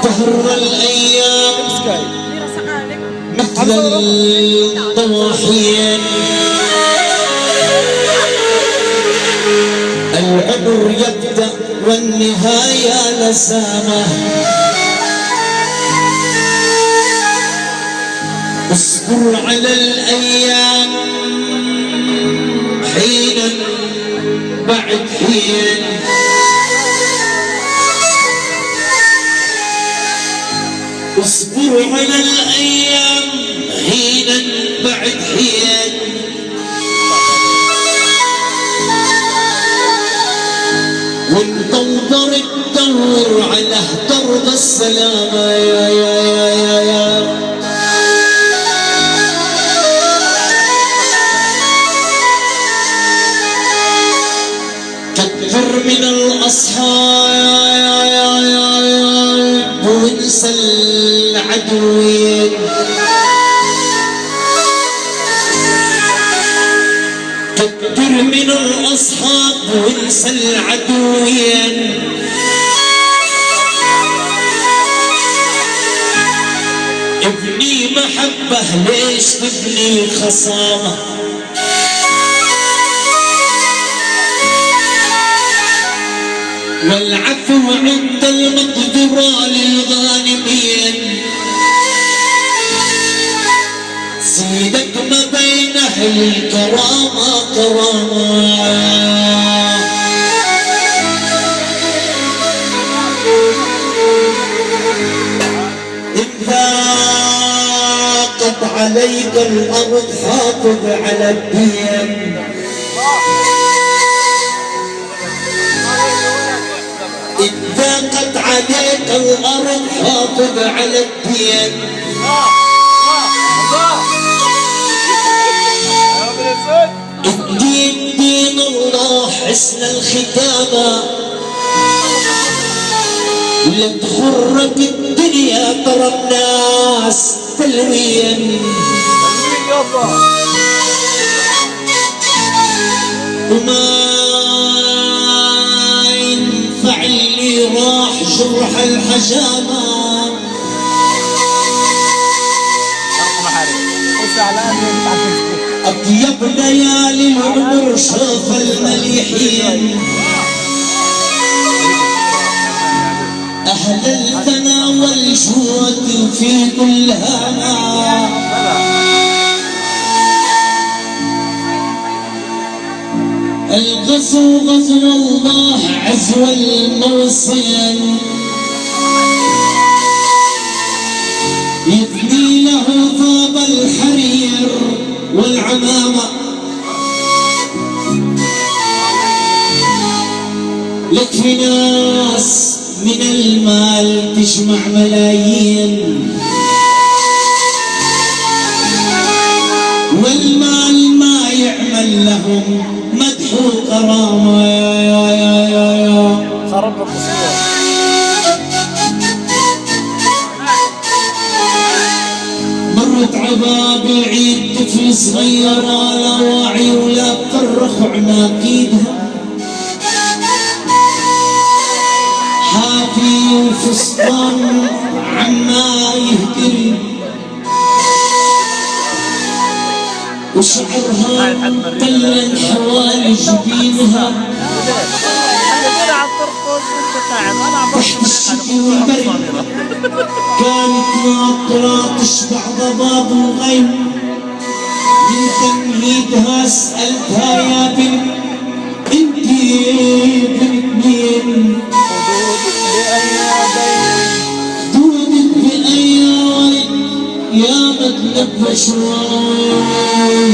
تهر الأيام مثل الضواحين، العمر يبدأ والنهاية لسامة. اصبر على الأيام حينا بعد حين، اصبر على الأيام حينا بعد حين، وانتظر الدور على درب السلامة. يا كثر من الأصحاب وانسى العدوين، كثر من الأصحاب وانسى العدوين. ابني محبة ليش تبني خصامة، والعفو عند المقدرة للغانمين. سيدك ما بين أهل الكرامة كرامة، إذا قد عليك الأرض حافظ على الدين، إذا قد عليك الأرض حافظ على الدين. الدين دين الله حسن الختامة، لا تغرك الدنيا ترى الناس تلوين. وما اللي راح جرح الحجامة، أطيب ليالي العمر شوف المليحين، أهل الثنا والجود في كل هنا. الغزو غزو الله عزو الموصل، يثني له ثوب الحرير والعمامة. لك في ناس من المال تجمع ملايين، والمال ما يعمل لهم مدح وكرامة. يا خرب القصيدة. مرت عباب العيد طفل صغير لا واعي ولا فرخ عناقيدها، حافي وفستان عما يهدري، وشعرها مبلل حوالي جبينها، تحت الشتي والبرد كانت ناطرة تشبع ضباب الغيم. من تمهيدها سألتها يا بنت انتي بنت مين؟ خدودك بأي ورد يا مطلب بشوار.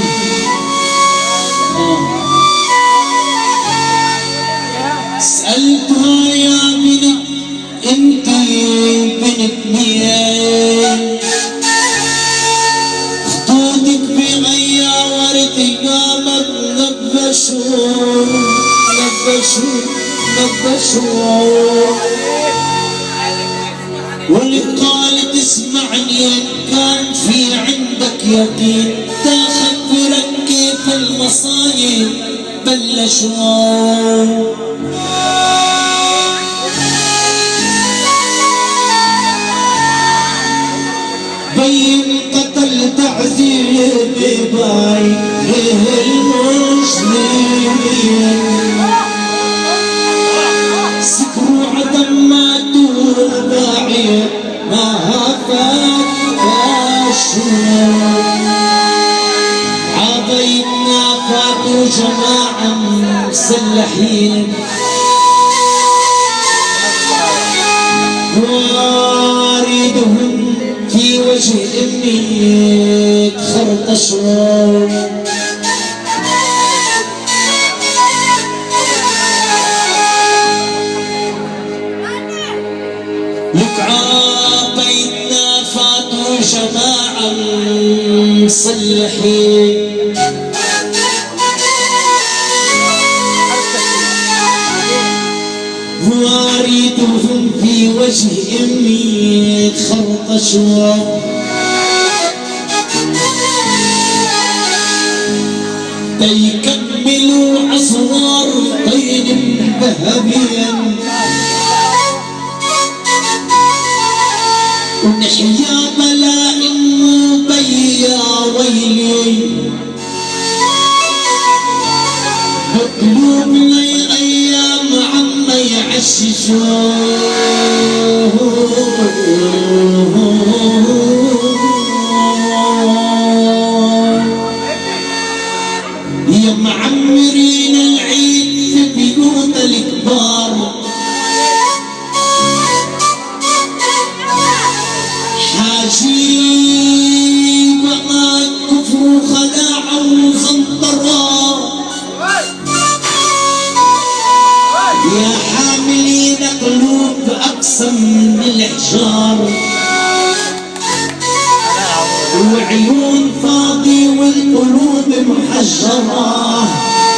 سألتها يا بنت انتي بنت مين؟ خدودك بأي ورد يا مطلب بشوار. واللي قالت اسمعني كان في عندك يقين تخبرك كيف المصايب بلشوا. البيباي للمسلمين سكروا عدم ما ترباعي ما هفت أشهر عضيتنا فاتوا جماعة مسلحين واردهم في وجه امي تخرطشوا لك عابيتنا فاتوا جماعة مسلحين واردهم في وجه امي تخرطشوا تيكملوا اسوار طين ذهبيا ونحيا ملائم بيا ويلي مقلوب لي ايام عما يا معمرين العيد في بيوت الكبار حاجيب ما كفر خلاع وزنطرة يا حاملين قلوب أقسم من الحجار وعيون فاضي والقلوب محجرة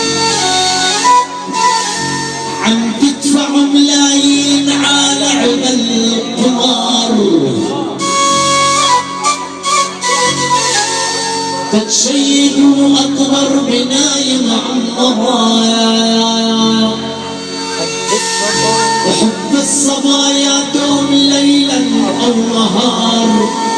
عم تدفعوا ملايين على عمل القمار تتشيدوا أكبر بنايم عمرها وحب الصبايا دوم ليلا أو نهار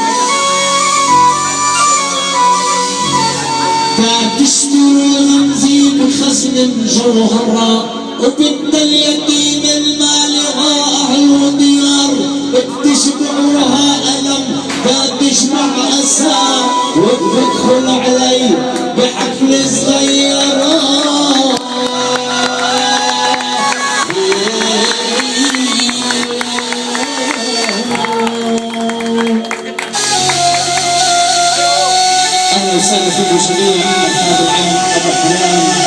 تشتروا رمزي بخزن جوهرة وبنت اليتيم المالغة أهل وديار بتشبعها ألم بتشبع أسى وبتدخل علي بحفل صغيرة أهلا وسهلا فيكم جميعا. أحمد العين أبو حنان